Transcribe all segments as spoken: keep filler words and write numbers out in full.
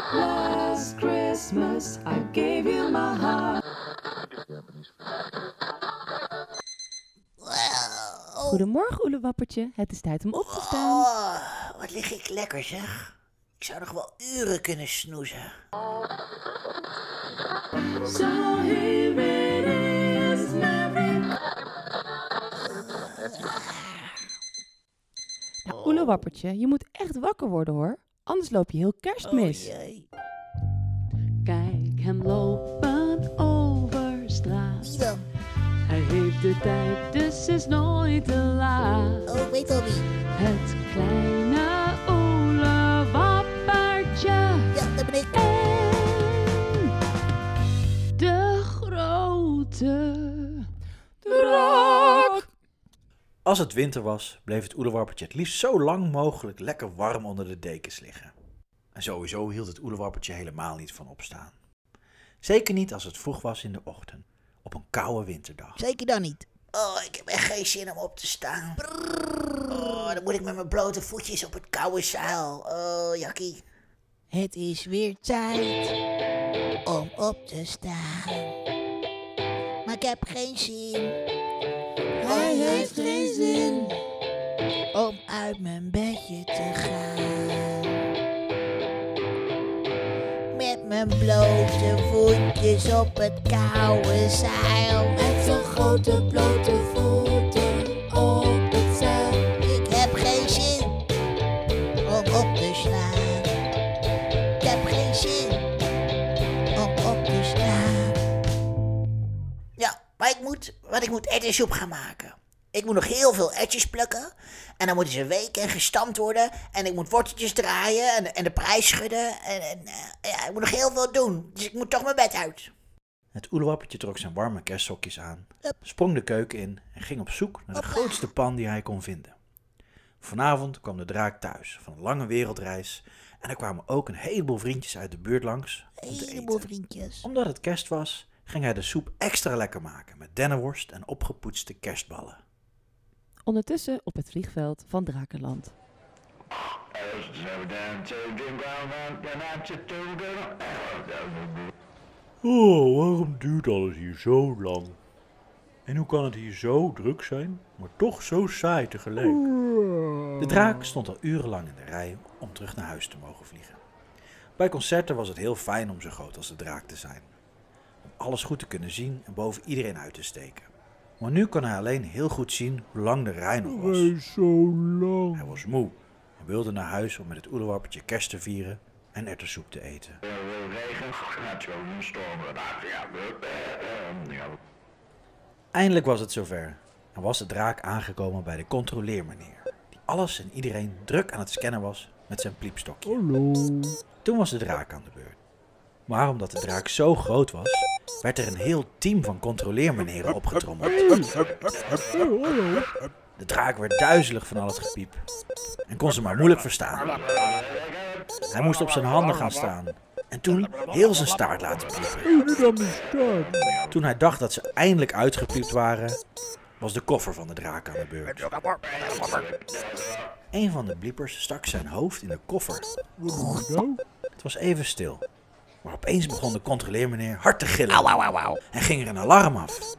Last Christmas I gave you my heart. Goedemorgen, Oelewappertje. Het is tijd om op te staan. Oh, wat lig ik lekker zeg. Ik zou nog wel uren kunnen snoezen. So here it is, Merry. Nou, Oelewappertje, je moet echt wakker worden hoor. Anders loop je heel kerstmis. Oh jee. Kijk hem lopen over straat. Wie dan? Hij heeft de tijd, dus is nooit te laat. Oh, ik weet al wie. Het kleine Oelewappertje. Ja, dat ben ik. En de grote draak. Als het winter was, bleef het Oelewappertje het liefst zo lang mogelijk lekker warm onder de dekens liggen. En sowieso hield het Oelewappertje helemaal niet van opstaan. Zeker niet als het vroeg was in de ochtend, op een koude winterdag. Zeker dan niet. Oh, ik heb echt geen zin om op te staan. Oh, dan moet ik met mijn blote voetjes op het koude zeil. Oh, jakkie. Het is weer tijd om op te staan. Maar ik heb geen zin. Hij heeft geen zin om uit mijn bedje te gaan. Met mijn blote voetjes op het koude zeil. Met zo'n grote blote voeten op het zeil. Ik heb geen zin om op te slaan. Ik heb geen zin om op te slaan. Ja, maar ik moet, want ik moet erwtensoep gaan maken. Ik moet nog heel veel erwtjes plukken. En dan moeten ze weken en gestampt worden. En ik moet worteltjes draaien en, en de prijs schudden. En, en uh, ja, ik moet nog heel veel doen. Dus ik moet toch mijn bed uit. Het Oelewappertje trok zijn warme kerstsokjes aan, Hup. sprong de keuken in en ging op zoek naar de Hoppa. grootste pan die hij kon vinden. Vanavond kwam de draak thuis van een lange wereldreis en er kwamen ook een heleboel vriendjes uit de buurt langs om te Heleboel eten. vriendjes. Omdat het kerst was, ging hij de soep extra lekker maken met dennenworst en opgepoetste kerstballen. Ondertussen op het vliegveld van Drakenland. Oh, waarom duurt alles hier zo lang? En hoe kan het hier zo druk zijn, maar toch zo saai tegelijk? De draak stond al urenlang in de rij om terug naar huis te mogen vliegen. Bij concerten was het heel fijn om zo groot als de draak te zijn. Om alles goed te kunnen zien en boven iedereen uit te steken. Maar nu kon hij alleen heel goed zien hoe lang de rij nog was. Zo lang. Hij was moe en wilde naar huis om met het Oelewappertje kerst te vieren en erwtensoep te eten. Eindelijk was het zover en was de draak aangekomen bij de controleermeneer, die alles en iedereen druk aan het scannen was met zijn pliepstokje. Hallo. Toen was de draak aan de beurt. Maar omdat de draak zo groot was, werd er een heel team van controleermeneren opgetrommeld. De draak werd duizelig van al het gepiep en kon ze maar moeilijk verstaan. Hij moest op zijn handen gaan staan en toen heel zijn staart laten piepen. Toen hij dacht dat ze eindelijk uitgepiept waren, was de koffer van de draak aan de beurt. Een van de bliepers stak zijn hoofd in de koffer. Het was even stil, maar opeens begon de controleermeneer hard te gillen en ging er een alarm af.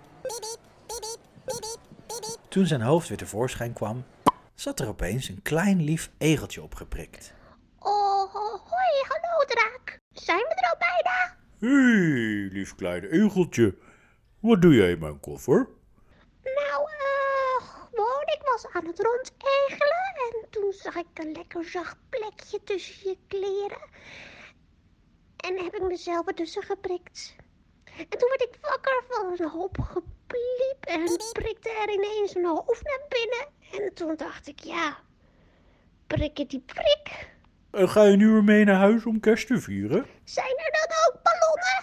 Toen zijn hoofd weer tevoorschijn kwam, zat er opeens een klein lief egeltje opgeprikt. Oh, hoi, hallo draak. Zijn we er al bijna? Hé, hey, lief klein egeltje. Wat doe jij in mijn koffer? Nou, eh, gewoon, ik was aan het rondegelen en toen zag ik een lekker zacht plekje tussen je kleren. En heb ik mezelf ertussen geprikt. En toen werd ik wakker van een hoop gepliep en prikte er ineens een hoofd naar binnen. En toen dacht ik, ja, prikken die prik. En ga je nu weer mee naar huis om kerst te vieren? Zijn er dan ook ballonnen?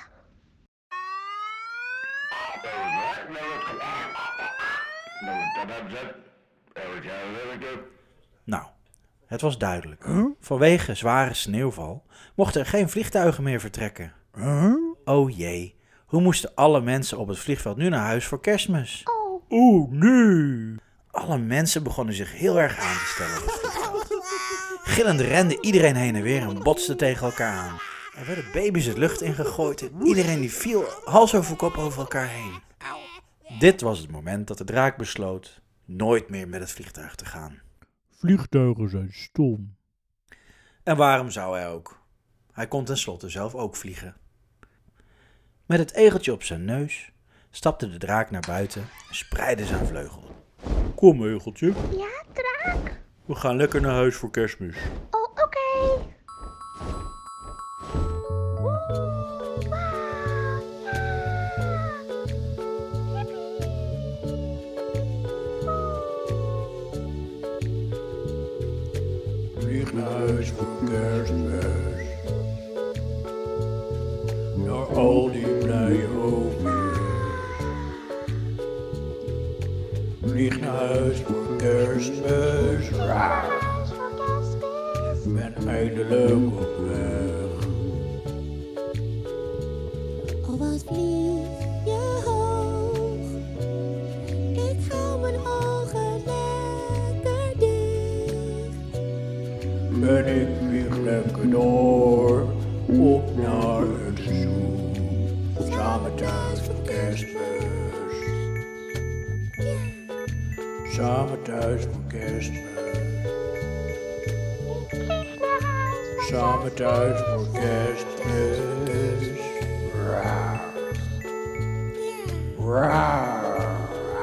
Nou, het was duidelijk. Vanwege zware sneeuwval mochten er geen vliegtuigen meer vertrekken. Oh jee, hoe moesten alle mensen op het vliegveld nu naar huis voor Kerstmis? Oh, Oh nee. Alle mensen begonnen zich heel erg aan te stellen op het vliegveld. Gillend rende iedereen heen en weer en botste tegen elkaar aan. Er werden baby's het lucht ingegooid en iedereen die viel hals over kop over elkaar heen. Dit was het moment dat de draak besloot nooit meer met het vliegtuig te gaan. Vliegtuigen zijn stom. En waarom zou hij ook? Hij kon tenslotte zelf ook vliegen. Met het egeltje op zijn neus stapte de draak naar buiten en spreidde zijn vleugel. Kom, egeltje. Ja, draak? We gaan lekker naar huis voor Kerstmis. Oh, oké. Vlieg naar huis voor Kerstmis. Naar al die blije oogjes. Vlieg naar huis voor Kerstmis. Ik ben eindelijk op weg. Oh, wat vlieg je hoog. Ik hou mijn ogen lekker dicht. En ik vlieg lekker door. Op naar het zoo. Samen thuis voor Kerstmis. Samen thuis voor Kerstmis. Samen thuis voor Kerstmis. Rauw. Rauw.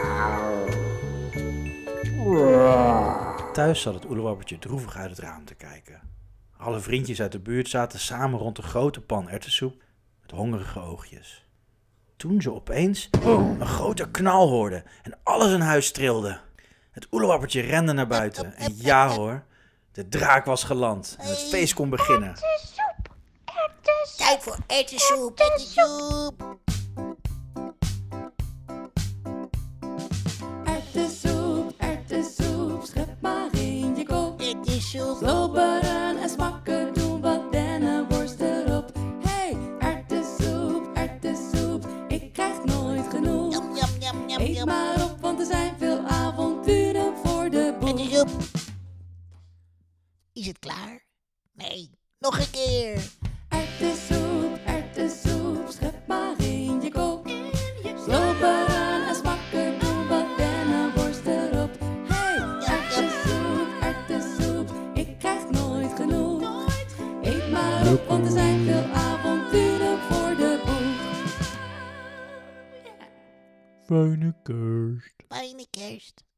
Rauw. Thuis zat het oelewappertje droevig uit het raam te kijken. Alle vriendjes uit de buurt zaten samen rond de grote pan erwtensoep met hongerige oogjes. Toen ze opeens een grote knal hoorden en alles in huis trilde. Het oelewappertje rende naar buiten en ja hoor, de draak was geland en het feest kon beginnen. Erwtensoep. Erwtensoep. Tijd voor erwtensoep, erwtensoep. Erwtensoep, erwtensoep, schep maar in je kop. Erwtensoep. Slobberen en smakken, doen wat dennenworst erop. Hey, erwtensoep, erwtensoep, ik krijg nooit genoeg. Jam, jam, jam, jam, Eet jam. maar op, want er zijn veel avonturen voor de boeg. Erwtensoep. Is het klaar? Nee, nog een keer. Erwtensoep, erwtensoep, schep maar in je kop. Slobberen en smakken, doen wat dennenworst erop. Hey, erwtensoep, erwtensoep, ik krijg nooit genoeg. Eet maar op, want er zijn veel avonturen voor de boeg. Fijne kerst. Fijne kerst.